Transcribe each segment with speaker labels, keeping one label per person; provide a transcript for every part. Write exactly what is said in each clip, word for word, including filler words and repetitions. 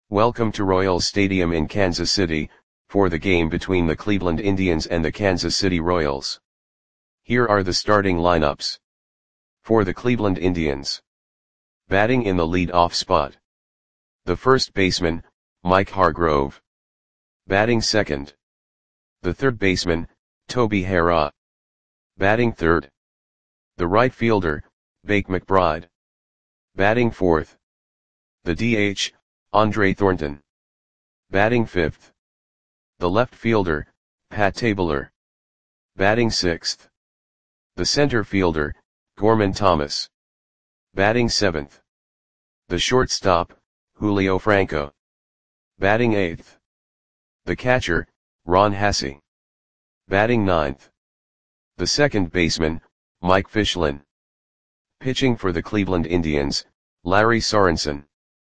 Speaker 1: Welcome to Royals Stadium in Kansas City, for the game between the Cleveland Indians and the Kansas City Royals. Here are the starting lineups. For the Cleveland Indians. Batting in the lead-off spot. The first baseman, Mike Hargrove. Batting second. The third baseman, Toby Harrah. Batting third. The right fielder, Bake McBride. Batting fourth. The D H, Andre Thornton. Batting fifth. The left fielder, Pat Tabler. Batting sixth. The center fielder, Gorman Thomas. Batting seventh. The shortstop, Julio Franco. Batting eighth. The catcher, Ron Hassey. Batting ninth. The second baseman, Mike Fichlin. Pitching for the Cleveland Indians, Larry Sorensen.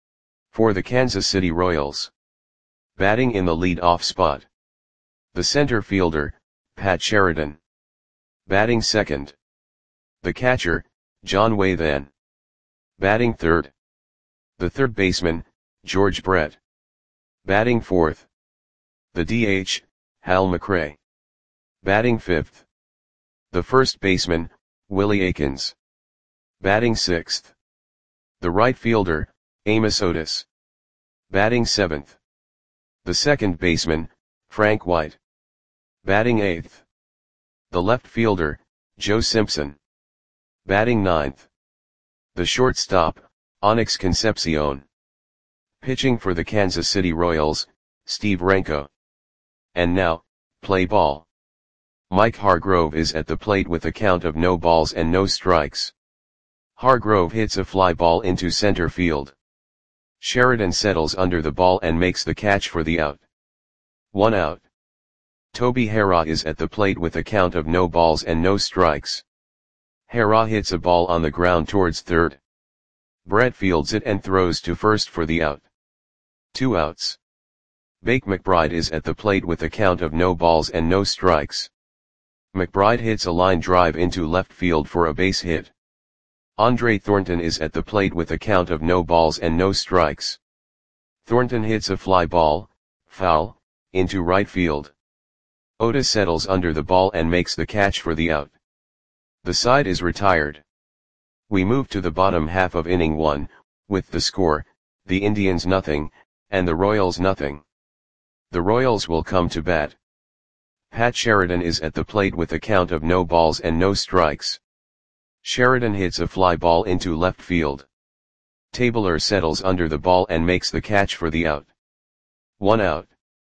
Speaker 1: For the Kansas City Royals. Batting in the lead-off spot. The center fielder, Pat Sheridan. Batting second. The catcher, John Wathan. Batting third. The third baseman, George Brett. Batting fourth. The D H, Hal McRae. Batting fifth. The first baseman, Willie Aikens. Batting sixth. The right fielder, Amos Otis. Batting seventh. The second baseman, Frank White. Batting eighth. The left fielder, Joe Simpson. Batting ninth. The shortstop, Onyx Concepcion. Pitching for the Kansas City Royals, Steve Renko. And now, play ball. Mike Hargrove is at the plate with a count of no balls and no strikes. Hargrove hits a fly ball into center field. Sheridan settles under the ball and makes the catch for the out. One out. Toby Harrah is at the plate with a count of no balls and no strikes. Harrah hits a ball on the ground towards third. Brett fields it and throws to first for the out. Two outs. Bake McBride is at the plate with a count of no balls and no strikes. McBride hits a line drive into left field for a base hit. Andre Thornton is at the plate with a count of no balls and no strikes. Thornton hits a fly ball, foul, into right field. Otis settles under the ball and makes the catch for the out. The side is retired. We move to the bottom half of inning one, with the score, the Indians nothing, and the Royals nothing. The Royals will come to bat. Pat Sheridan is at the plate with a count of no balls and no strikes. Sheridan hits a fly ball into left field. Tabler settles under the ball and makes the catch for the out. One out.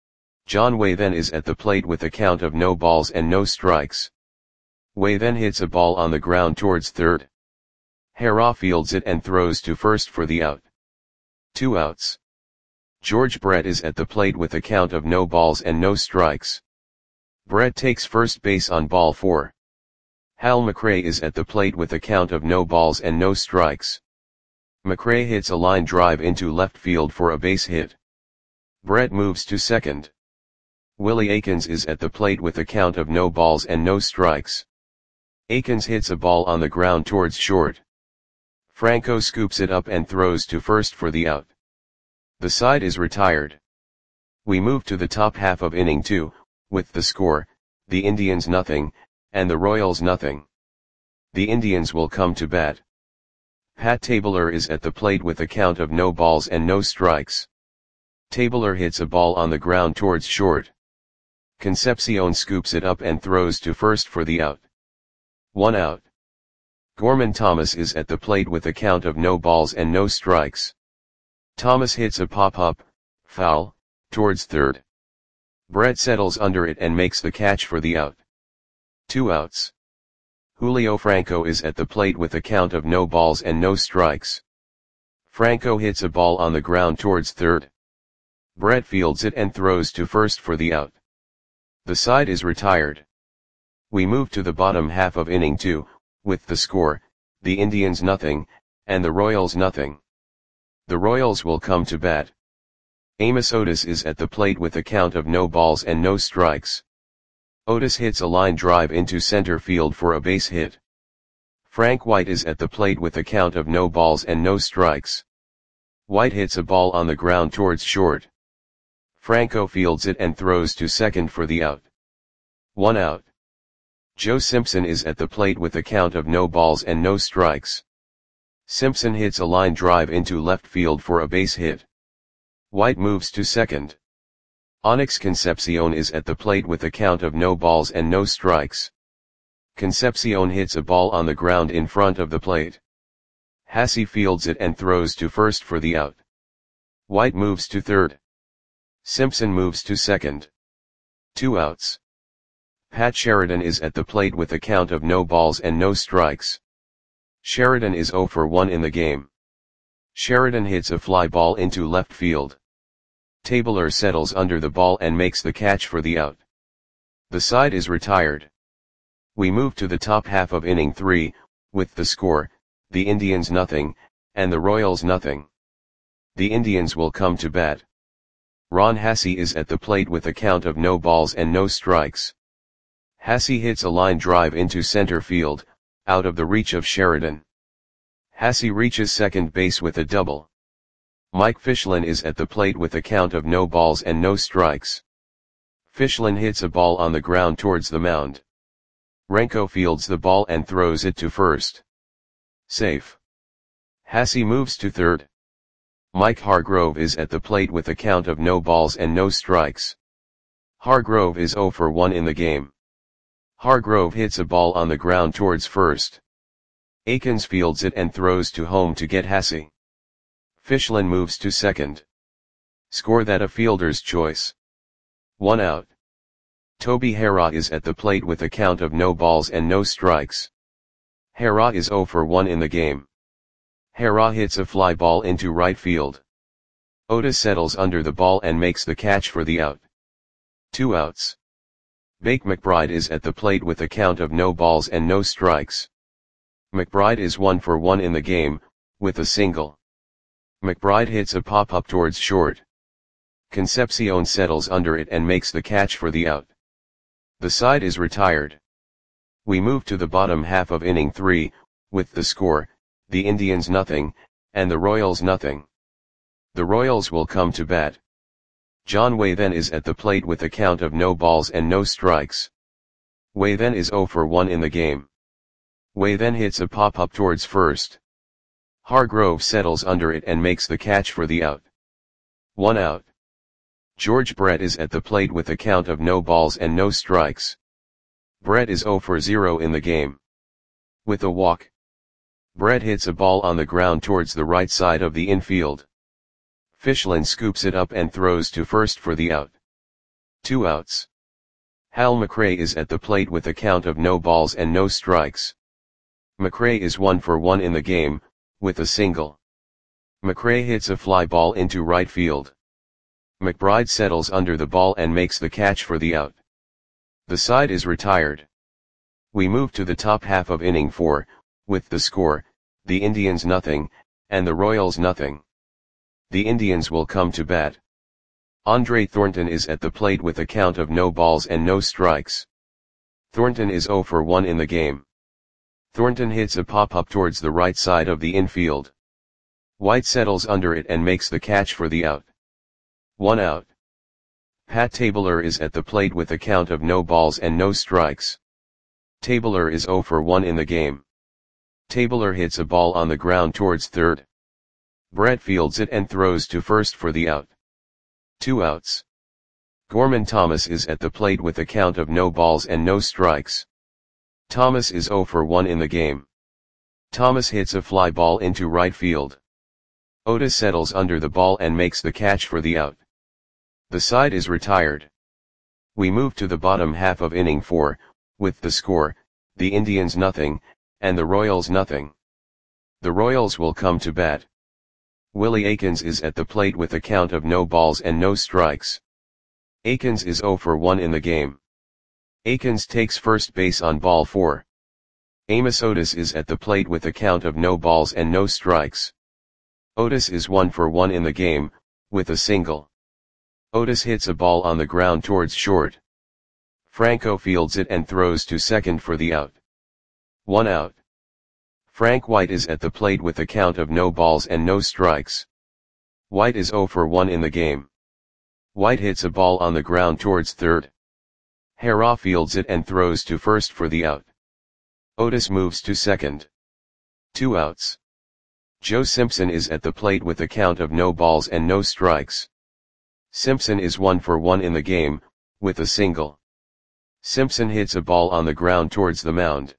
Speaker 1: John Wathan is at the plate with a count of no balls and no strikes. Wathan hits a ball on the ground towards third. Harrah fields it and throws to first for the out. Two outs. George Brett is at the plate with a count of no balls and no strikes. Brett takes first base on ball four. Hal McRae is at the plate with a count of no balls and no strikes. McRae hits a line drive into left field for a base hit. Brett moves to second. Willie Aikens is at the plate with a count of no balls and no strikes. Aikens hits a ball on the ground towards short. Franco scoops it up and throws to first for the out. The side is retired. We move to the top half of inning two, with the score, the Indians nothing, and the Royals nothing. The Indians will come to bat. Pat Tabler is at the plate with a count of no balls and no strikes. Tabler hits a ball on the ground towards short. Concepcion scoops it up and throws to first for the out. One out. Gorman Thomas is at the plate with a count of no balls and no strikes. Thomas hits a pop-up, foul, towards third. Brett settles under it and makes the catch for the out. Two outs. Julio Franco is at the plate with a count of no balls and no strikes. Franco hits a ball on the ground towards third. Brett fields it and throws to first for the out. The side is retired. We move to the bottom half of inning two, with the score, the Indians nothing, and the Royals nothing. The Royals will come to bat. Amos Otis is at the plate with a count of no balls and no strikes. Otis hits a line drive into center field for a base hit. Frank White is at the plate with a count of no balls and no strikes. White hits a ball on the ground towards short. Franco fields it and throws to second for the out. One out. Joe Simpson is at the plate with a count of no balls and no strikes. Simpson hits a line drive into left field for a base hit. White moves to second. Onyx Concepcion is at the plate with a count of no balls and no strikes. Concepcion hits a ball on the ground in front of the plate. Hasse fields it and throws to first for the out. White moves to third. Simpson moves to second. Two outs. Pat Sheridan is at the plate with a count of no balls and no strikes. Sheridan is zero for one in the game. Sheridan hits a fly ball into left field. Tabler settles under the ball and makes the catch for the out. The side is retired. We move to the top half of inning three, with the score, the Indians nothing, and the Royals nothing. The Indians will come to bat. Ron Hasse is at the plate with a count of no balls and no strikes. Hasse hits a line drive into center field, out of the reach of Sheridan. Hasse reaches second base with a double. Mike Fichlin is at the plate with a count of no balls and no strikes. Fichlin hits a ball on the ground towards the mound. Renko fields the ball and throws it to first. Safe. Hasse moves to third. Mike Hargrove is at the plate with a count of no balls and no strikes. Hargrove is zero for one in the game. Hargrove hits a ball on the ground towards first. Akins fields it and throws to home to get Hasse. Fichlin moves to second. Score that a fielder's choice. One out. Toby Harrah is at the plate with a count of no balls and no strikes. Harrah is zero for one in the game. Harrah hits a fly ball into right field. Otis settles under the ball and makes the catch for the out. Two outs. Bake McBride is at the plate with a count of no balls and no strikes. McBride is one for one in the game, with a single. McBride hits a pop-up towards short. Concepcion settles under it and makes the catch for the out. The side is retired. We move to the bottom half of inning three, with the score, the Indians nothing, and the Royals nothing. The Royals will come to bat. John Wathen is at the plate with a count of no balls and no strikes. Wathen is zero for one in the game. Wathen hits a pop-up towards first. Hargrove settles under it and makes the catch for the out. One out. George Brett is at the plate with a count of no balls and no strikes. Brett is zero for zero in the game. With a walk. Brett hits a ball on the ground towards the right side of the infield. Fichlin scoops it up and throws to first for the out. Two outs. Hal McRae is at the plate with a count of no balls and no strikes. McRae is one for one in the game, with a single. McRae hits a fly ball into right field. McBride settles under the ball and makes the catch for the out. The side is retired. We move to the top half of inning four, with the score, the Indians nothing, and the Royals nothing. The Indians will come to bat. Andre Thornton is at the plate with a count of no balls and no strikes. Thornton is zero for one in the game. Thornton hits a pop-up towards the right side of the infield. White settles under it and makes the catch for the out. One out. Pat Tabler is at the plate with a count of no balls and no strikes. Tabler is zero for one in the game. Tabler hits a ball on the ground towards third. Brett fields it and throws to first for the out. Two outs. Gorman Thomas is at the plate with a count of no balls and no strikes. Thomas is zero for one in the game. Thomas hits a fly ball into right field. Otis settles under the ball and makes the catch for the out. The side is retired. We move to the bottom half of inning four, with the score, the Indians nothing, and the Royals nothing. The Royals will come to bat. Willie Akins is at the plate with a count of no balls and no strikes. Akins is zero for one in the game. Akins takes first base on ball four. Amos Otis is at the plate with a count of no balls and no strikes. Otis is one for one in the game, with a single. Otis hits a ball on the ground towards short. Franco fields it and throws to second for the out. One out. Frank White is at the plate with a count of no balls and no strikes. White is zero for one in the game. White hits a ball on the ground towards third. Hera fields it and throws to first for the out. Otis moves to second. Two outs. Joe Simpson is at the plate with a count of no balls and no strikes. Simpson is one for one in the game, with a single. Simpson hits a ball on the ground towards the mound.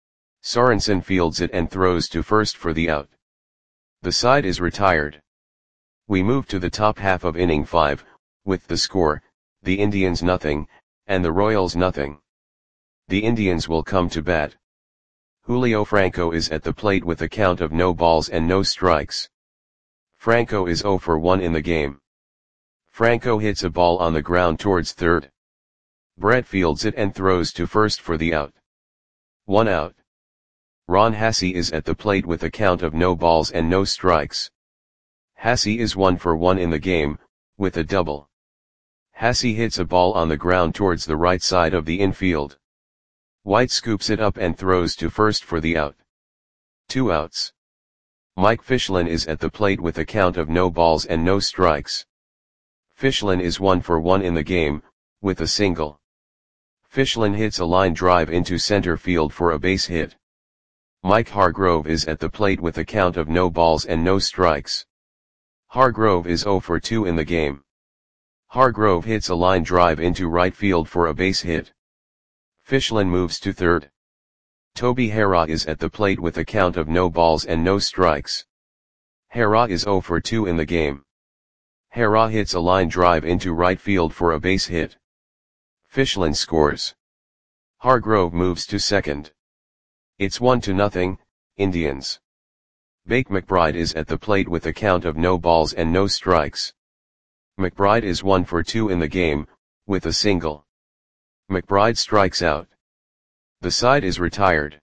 Speaker 1: Sorensen fields it and throws to first for the out. The side is retired. We move to the top half of inning five, with the score, the Indians nothing, and the Royals nothing. The Indians will come to bat. Julio Franco is at the plate with a count of no balls and no strikes. Franco is zero for one in the game. Franco hits a ball on the ground towards third. Brett fields it and throws to first for the out. One out. Ron Hassey is at the plate with a count of no balls and no strikes. Hassey is one for one in the game, with a double. Hassey hits a ball on the ground towards the right side of the infield. White scoops it up and throws to first for the out. Two outs. Mike Fischlin is at the plate with a count of no balls and no strikes. Fischlin is one for one in the game, with a single. Fischlin hits a line drive into center field for a base hit. Mike Hargrove is at the plate with a count of no balls and no strikes. Hargrove is zero for two in the game. Hargrove hits a line drive into right field for a base hit. Fischlin moves to third. Toby Hera is at the plate with a count of no balls and no strikes. Hera is zero for two in the game. Hera hits a line drive into right field for a base hit. Fischlin scores. Hargrove moves to second. It's one to nothing, Indians. Bake McBride is at the plate with a count of no balls and no strikes. McBride is one for two in the game, with a single. McBride strikes out. The side is retired.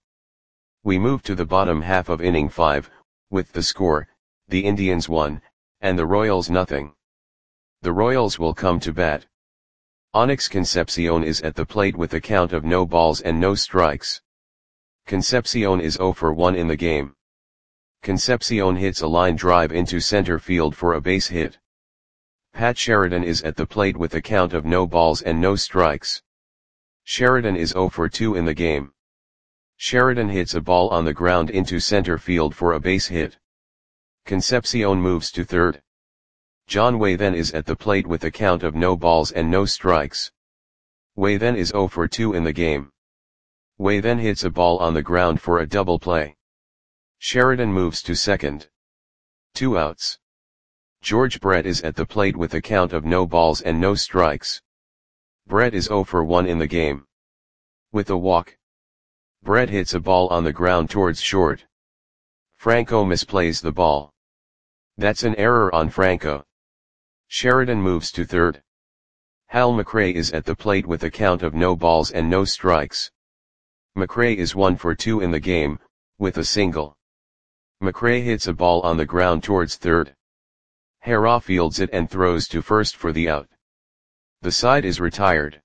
Speaker 1: We move to the bottom half of inning five, with the score, the Indians one, and the Royals nothing. The Royals will come to bat. Onyx Concepcion is at the plate with a count of no balls and no strikes. Concepcion is zero for one in the game. Concepcion hits a line drive into center field for a base hit. Pat Sheridan is at the plate with a count of no balls and no strikes. Sheridan is zero for two in the game. Sheridan hits a ball on the ground into center field for a base hit. Concepcion moves to third. John Waythen is at the plate with a count of no balls and no strikes. Waythen is zero for two in the game. Waythen hits a ball on the ground for a double play. Sheridan moves to second. Two outs. George Brett is at the plate with a count of no balls and no strikes. Brett is zero for one in the game. With a walk. Brett hits a ball on the ground towards short. Franco misplays the ball. That's an error on Franco. Sheridan moves to third. Hal McRae is at the plate with a count of no balls and no strikes. McRae is one for two in the game, with a single. McRae hits a ball on the ground towards third. Hera fields it and throws to first for the out. The side is retired.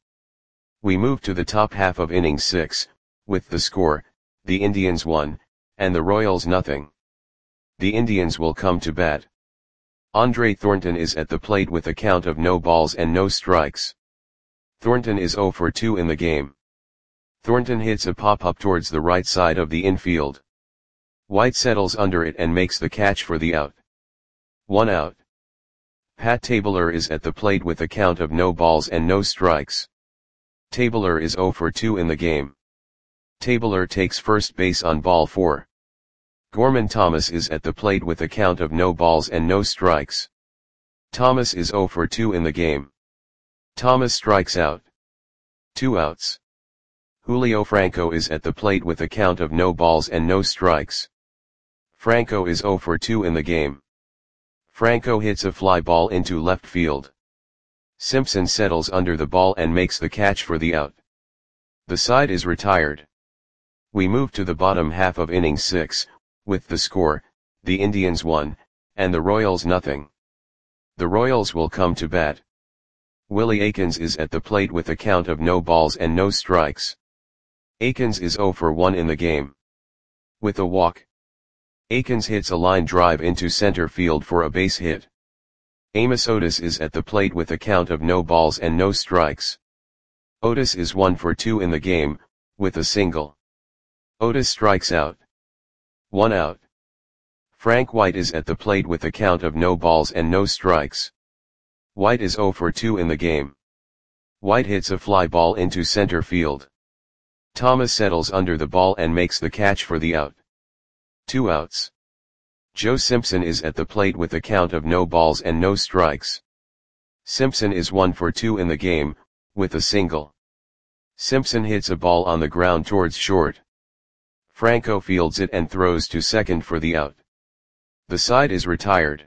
Speaker 1: We move to the top half of inning six, with the score, the Indians one, and the Royals nothing. The Indians will come to bat. Andre Thornton is at the plate with a count of no balls and no strikes. Thornton is zero for two in the game. Thornton hits a pop-up towards the right side of the infield. White settles under it and makes the catch for the out. One out. Pat Tabler is at the plate with a count of no balls and no strikes. Tabler is zero for two in the game. Tabler takes first base on ball four. Gorman Thomas is at the plate with a count of no balls and no strikes. Thomas is zero for two in the game. Thomas strikes out. Two outs. Julio Franco is at the plate with a count of no balls and no strikes. Franco is zero for two in the game. Franco hits a fly ball into left field. Simpson settles under the ball and makes the catch for the out. The side is retired. We move to the bottom half of inning six, with the score, the Indians one, and the Royals nothing. The Royals will come to bat. Willie Aikens is at the plate with a count of no balls and no strikes. Aikens is zero for one in the game. With a walk. Aikens hits a line drive into center field for a base hit. Amos Otis is at the plate with a count of no balls and no strikes. Otis is one for two in the game, with a single. Otis strikes out. One out. Frank White is at the plate with a count of no balls and no strikes. White is zero for two in the game. White hits a fly ball into center field. Thomas settles under the ball and makes the catch for the out. Two outs. Joe Simpson is at the plate with a count of no balls and no strikes. Simpson is one for two in the game, with a single. Simpson hits a ball on the ground towards short. Franco fields it and throws to second for the out. The side is retired.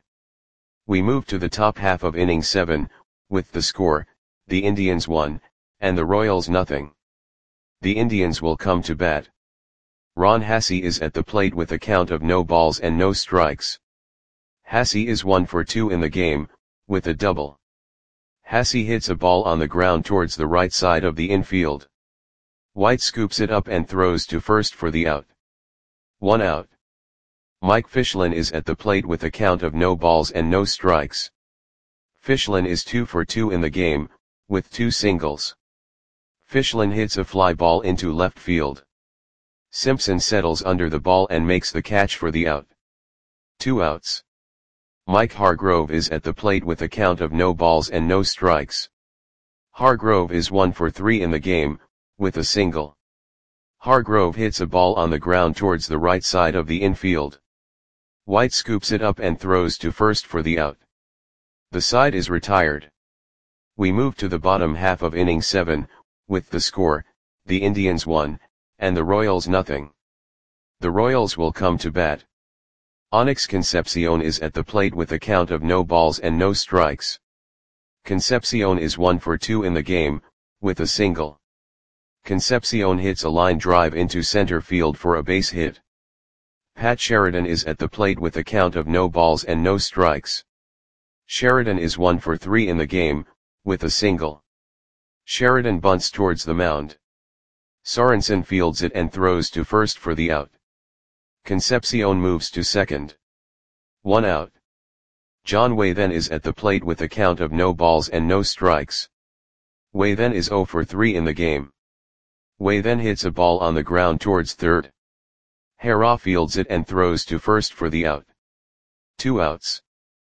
Speaker 1: We move to the top half of inning seven, with the score, the Indians one, and the Royals nothing. The Indians will come to bat. Ron Hassey is at the plate with a count of no balls and no strikes. Hassey is one for two in the game, with a double. Hassey hits a ball on the ground towards the right side of the infield. White scoops it up and throws to first for the out. One out. Mike Fichlin is at the plate with a count of no balls and no strikes. Fichlin is two for two in the game, with two singles. Fichlin hits a fly ball into left field. Simpson settles under the ball and makes the catch for the out. Two outs. Mike Hargrove is at the plate with a count of no balls and no strikes. Hargrove is one for three in the game, with a single. Hargrove hits a ball on the ground towards the right side of the infield. White scoops it up and throws to first for the out. The side is retired. We move to the bottom half of inning seven, with the score, the Indians one, and the Royals nothing. The Royals will come to bat. Onyx Concepcion is at the plate with a count of no balls and no strikes. Concepcion is one for two in the game, with a single. Concepcion hits a line drive into center field for a base hit. Pat Sheridan is at the plate with a count of no balls and no strikes. Sheridan is one for three in the game, with a single. Sheridan bunts towards the mound. Sorensen fields it and throws to first for the out. Concepcion moves to second. One out. John Way then is at the plate with a count of no balls and no strikes. Way then is zero for three in the game. Way then hits a ball on the ground towards third. Hera fields it and throws to first for the out. Two outs.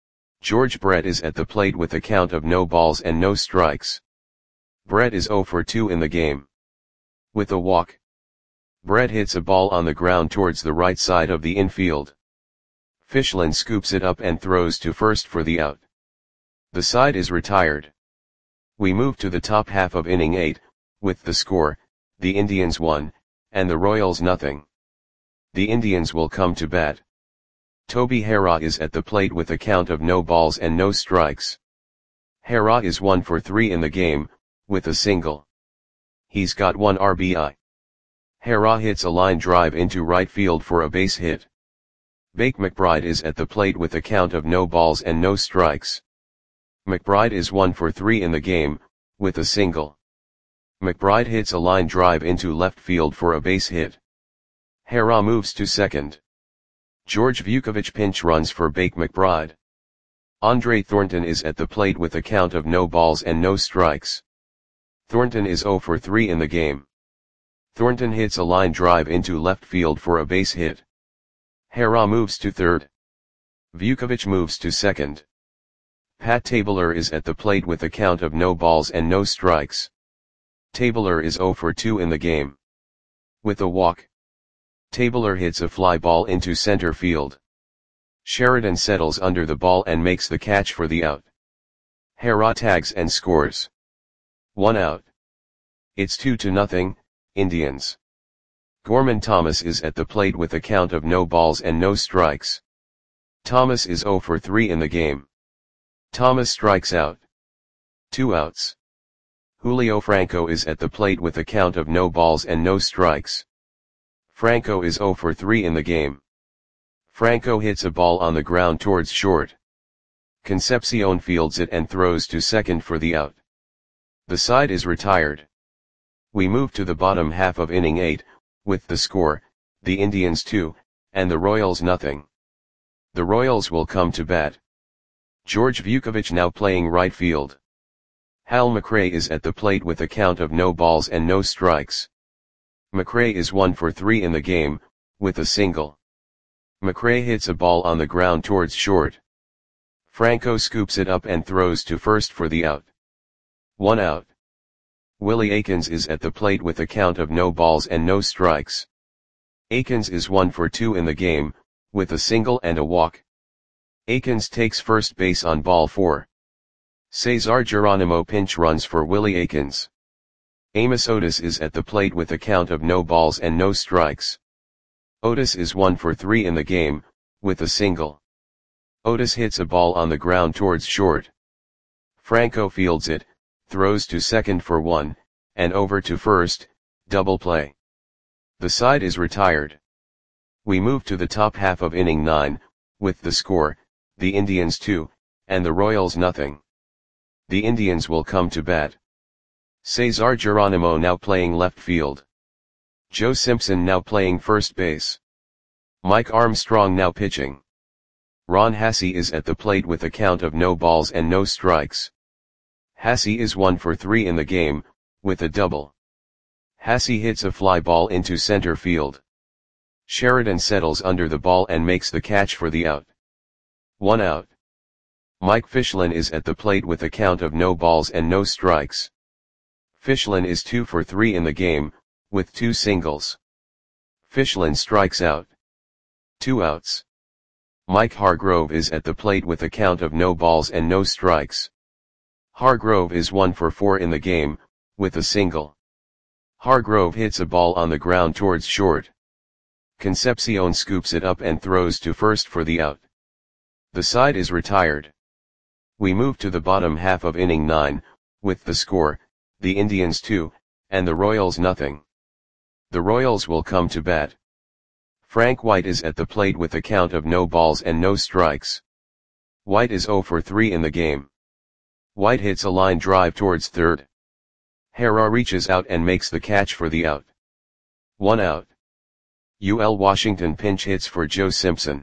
Speaker 1: George Brett is at the plate with a count of no balls and no strikes. Brett is zero for two in the game. With a walk. Brett hits a ball on the ground towards the right side of the infield. Fichlin scoops it up and throws to first for the out. The side is retired. We move to the top half of inning eight, with the score, the Indians one, and the Royals nothing. The Indians will come to bat. Toby Hera is at the plate with a count of no balls and no strikes. Hera is one for three in the game, with a single. He's got one R B I. Hera hits a line drive into right field for a base hit. Bake McBride is at the plate with a count of no balls and no strikes. McBride is one for three in the game, with a single. McBride hits a line drive into left field for a base hit. Hera moves to second. George Vukovich pinch runs for Bake McBride. Andre Thornton is at the plate with a count of no balls and no strikes. Thornton is zero for three in the game. Thornton hits a line drive into left field for a base hit. Hera moves to third. Vukovich moves to second. Pat Tabler is at the plate with a count of no balls and no strikes. Tabler is zero for two in the game. With a walk. Tabler hits a fly ball into center field. Sheridan settles under the ball and makes the catch for the out. Hera tags and scores. One out. It's two to nothing, Indians. Gorman Thomas is at the plate with a count of no balls and no strikes. Thomas is zero for three in the game. Thomas strikes out. Two outs. Julio Franco is at the plate with a count of no balls and no strikes. Franco is zero for three in the game. Franco hits a ball on the ground towards short. Concepcion fields it and throws to second for the out. The side is retired. We move to the bottom half of inning eight, with the score, the Indians two, and the Royals nothing. The Royals will come to bat. George Vukovic now playing right field. Hal McRae is at the plate with a count of no balls and no strikes. McRae is one for three in the game, with a single. McRae hits a ball on the ground towards short. Franco scoops it up and throws to first for the out. One out. Willie Aikens is at the plate with a count of no balls and no strikes. Aikens is one for two in the game, with a single and a walk. Aikens takes first base on ball four. Cesar Geronimo pinch runs for Willie Aikens. Amos Otis is at the plate with a count of no balls and no strikes. Otis is one for three in the game, with a single. Otis hits a ball on the ground towards short. Franco fields it, throws to second for one, and over to first, double play. The side is retired. We move to the top half of inning nine, with the score, the Indians two, and the Royals nothing. The Indians will come to bat. Cesar Geronimo now playing left field. Joe Simpson now playing first base. Mike Armstrong now pitching. Ron Hassey is at the plate with a count of no balls and no strikes. Hassey is one for three in the game, with a double. Hassey hits a fly ball into center field. Sheridan settles under the ball and makes the catch for the out. One out. Mike Fichlin is at the plate with a count of no balls and no strikes. Fichlin is two for three in the game, with two singles. Fichlin strikes out. Two outs. Mike Hargrove is at the plate with a count of no balls and no strikes. Hargrove is one for four in the game, with a single. Hargrove hits a ball on the ground towards short. Concepcion scoops it up and throws to first for the out. The side is retired. We move to the bottom half of inning nine, with the score, the Indians two, and the Royals nothing. The Royals will come to bat. Frank White is at the plate with a count of no balls and no strikes. White is zero for three in the game. White hits a line drive towards third. Hera reaches out and makes the catch for the out. One out. U L Washington pinch hits for Joe Simpson.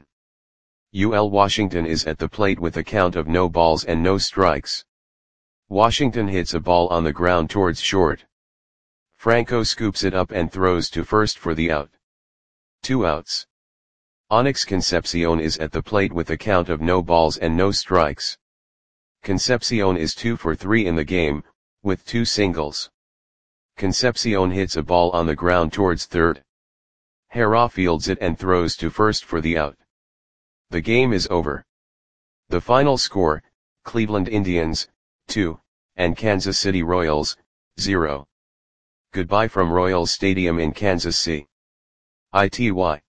Speaker 1: U L Washington is at the plate with a count of no balls and no strikes. Washington hits a ball on the ground towards short. Franco scoops it up and throws to first for the out. Two outs. Onyx Concepcion is at the plate with a count of no balls and no strikes. Concepcion is two for three in the game, with two singles. Concepcion hits a ball on the ground towards third. Hera fields it and throws to first for the out. The game is over. The final score, Cleveland Indians, two, and Kansas City Royals, zero. Goodbye from Royals Stadium in Kansas City. I T Y